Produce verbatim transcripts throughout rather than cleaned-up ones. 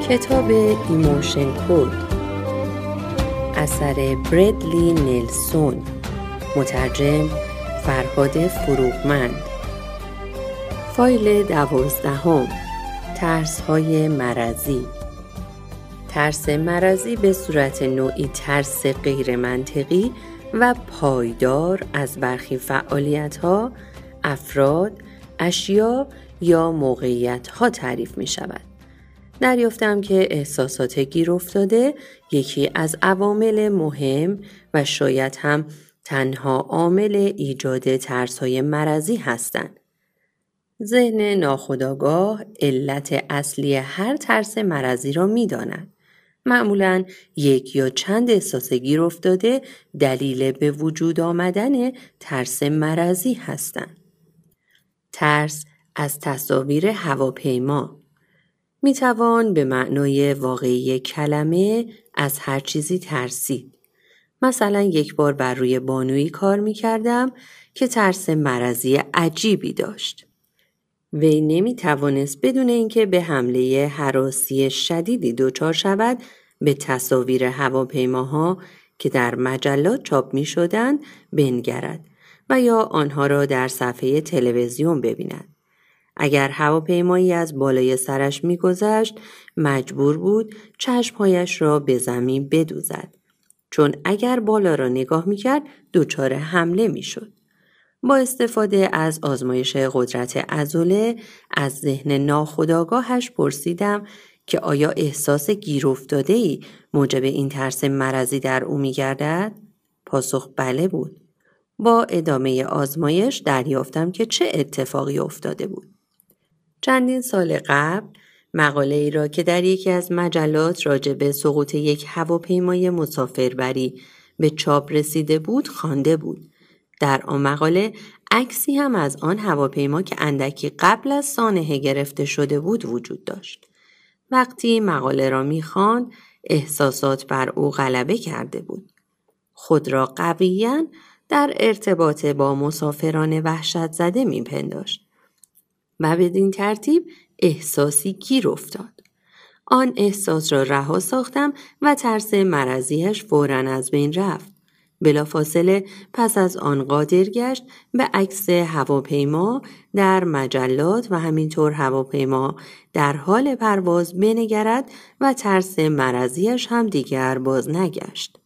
کتاب ایموشن کد اثر بردلی نلسون، مترجم فرهاد فروغمند. فایل دوازدهم، ترس‌های مرضی. ترس مرضی به صورت نوعی ترس غیر منطقی و پایدار از برخی فعالیت‌ها، افراد، اشیا یا موقعیت‌ها تعریف می شود. دریافتم که احساسات گیر افتاده یکی از عوامل مهم و شاید هم تنها عامل ایجاد ترس‌های مرضی هستند. ذهن ناخودآگاه علت اصلی هر ترس مرضی را می‌داند. معمولاً یک یا چند احساس گیر افتاده دلیل به وجود آمدن ترس مرضی هستند. ترس از تصاویر هواپیما می توان به معنای واقعی کلمه از هر چیزی ترسید. مثلا یک بار بر روی بانویی کار می کردم که ترس مرضی عجیبی داشت. وی نمی توانست بدون اینکه به حمله هراسی شدیدی دچار شود به تصاویر هواپیماها که در مجلات چاپ می شدند بنگرد و یا آنها را در صفحه تلویزیون ببیند. اگر هواپیمایی از بالای سرش می‌گذشت، مجبور بود چشمهایش را به زمین بدوزد، چون اگر بالا را نگاه می‌کرد دچار حمله می‌شد. با استفاده از آزمایش قدرت عضله از ذهن ناخودآگاهش پرسیدم که آیا احساس گیر افتاده‌ای موجب این ترس مرضی در او می‌گردد؟ پاسخ بله بود. با ادامه آزمایش دریافتم که چه اتفاقی افتاده بود. چندین سال قبل مقاله ای را که در یکی از مجلات راجع به سقوط یک هواپیمای مسافربری به چاپ رسیده بود خوانده بود. در آن مقاله عکسی هم از آن هواپیما که اندکی قبل از سانحه گرفته شده بود وجود داشت. وقتی مقاله را می‌خواند احساسات بر او غلبه کرده بود. خود را قویاً در ارتباط با مسافران وحشت زده می‌پنداشت و بدین ترتیب احساسی گیر افتاد. آن احساس را رها ساختم و ترس مرضیش فوراً از بین رفت. بلافاصله پس از آن قادر گشت به عکس هواپیما در مجلات و همینطور هواپیما در حال پرواز بنگرد و ترس مرضیش هم دیگر باز نگشت.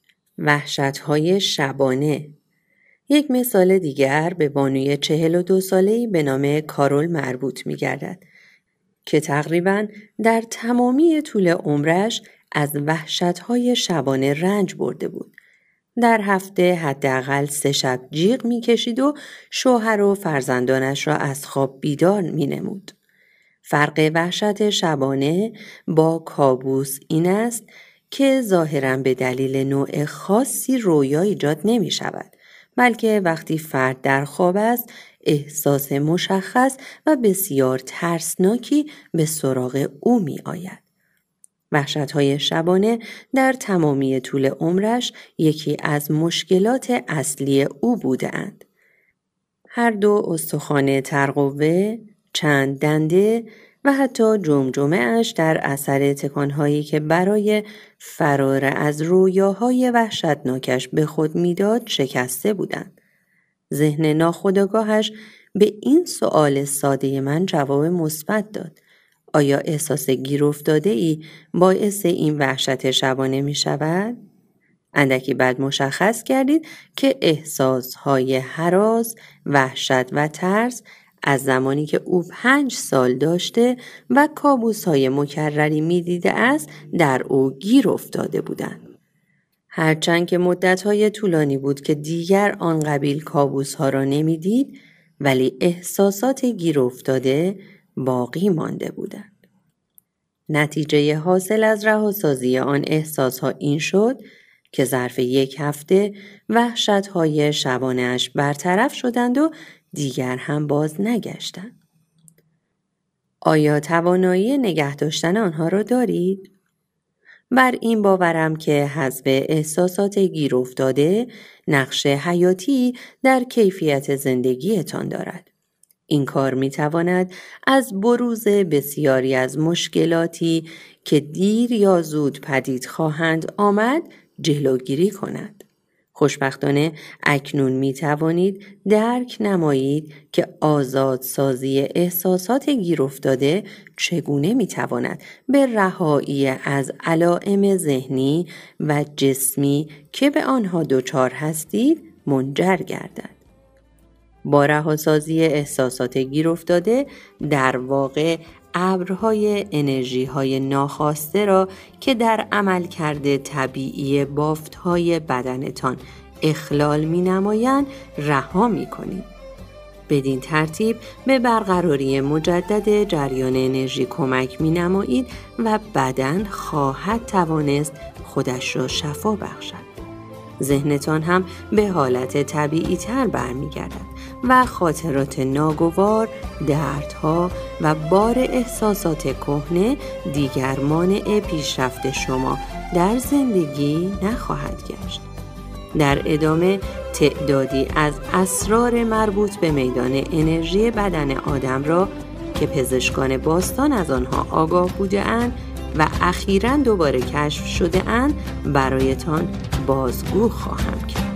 وحشت‌های شبانه. یک مثال دیگر به بانوی چهل و دو ساله‌ای به نام کارول مربوط می گردد که تقریباً در تمامی طول عمرش از وحشت‌های شبانه رنج برده بود. در هفته حداقل سه شب جیغ می کشید و شوهر و فرزندانش را از خواب بیدار می نمود. فرق وحشت شبانه با کابوس این است که ظاهراً به دلیل نوع خاصی رویا ایجاد نمی شود، بلکه وقتی فرد در خواب است احساس مشخص و بسیار ترسناکی به سراغ او می آید. وحشت‌های شبانه در تمامی طول عمرش یکی از مشکلات اصلی او بودند. هر دو استخوان ترقوه، چند دنده و حتی جمجمه اش در اثر تکانهایی که برای فرار از رویاهای وحشتناکش به خود میداد شکسته بودند. ذهن ناخودآگاهش به این سؤال ساده من جواب مثبت داد. آیا احساس گیر افتاده ای باعث این وحشت شبانه می شود؟ اندکی بعد مشخص کردید که احساسهای هراس، وحشت و ترس از زمانی که او پنج سال داشته و کابوس‌های مکرری می‌دیده است در او گیر افتاده بودند. هرچند که مدت‌های طولانی بود که دیگر آن قبیل کابوس‌ها را نمی‌دید، ولی احساسات گیر افتاده باقی مانده بودند. نتیجه حاصل از رهاسازی آن احساس‌ها این شد که ظرف یک هفته وحشت‌های شبانه‌اش برطرف شدند و دیگر هم باز نگشتند. آیا توانایی نگه داشتن آنها را دارید؟ بر این باورم که حذف احساسات گیر افتاده نقش حیاتی در کیفیت زندگیتان دارد. این کار می تواند از بروز بسیاری از مشکلاتی که دیر یا زود پدید خواهند آمد جلوگیری کند. خوشبختانه اکنون می توانید درک نمایید که آزادسازی احساسات گیر افتاده چگونه می تواند به رهایی از علائم ذهنی و جسمی که به آنها دچار هستید منجر گردد. با رهاسازی احساسات گیر افتاده در واقع ابرهای انرژی‌های ناخواسته را که در عملکرد طبیعی بافت‌های بدنتان اخلال می‌نمایند رها می‌کنید. بدین ترتیب به برقراری مجدد جریان انرژی کمک می‌نمایید و بدن خواهد توانست خودش را شفا بخشد. ذهنتان هم به حالت طبیعی تر برمیگردد و خاطرات ناگوار، دردها و بار احساسات کهنه دیگر مانع پیشرفت شما در زندگی نخواهد گشت. در ادامه تعدادی از اسرار مربوط به میدان انرژی بدن آدم را که پزشکان باستان از آنها آگاه بوده‌اند و اخیراً دوباره کشف شده اند برایتان بازگو خواهم کرد.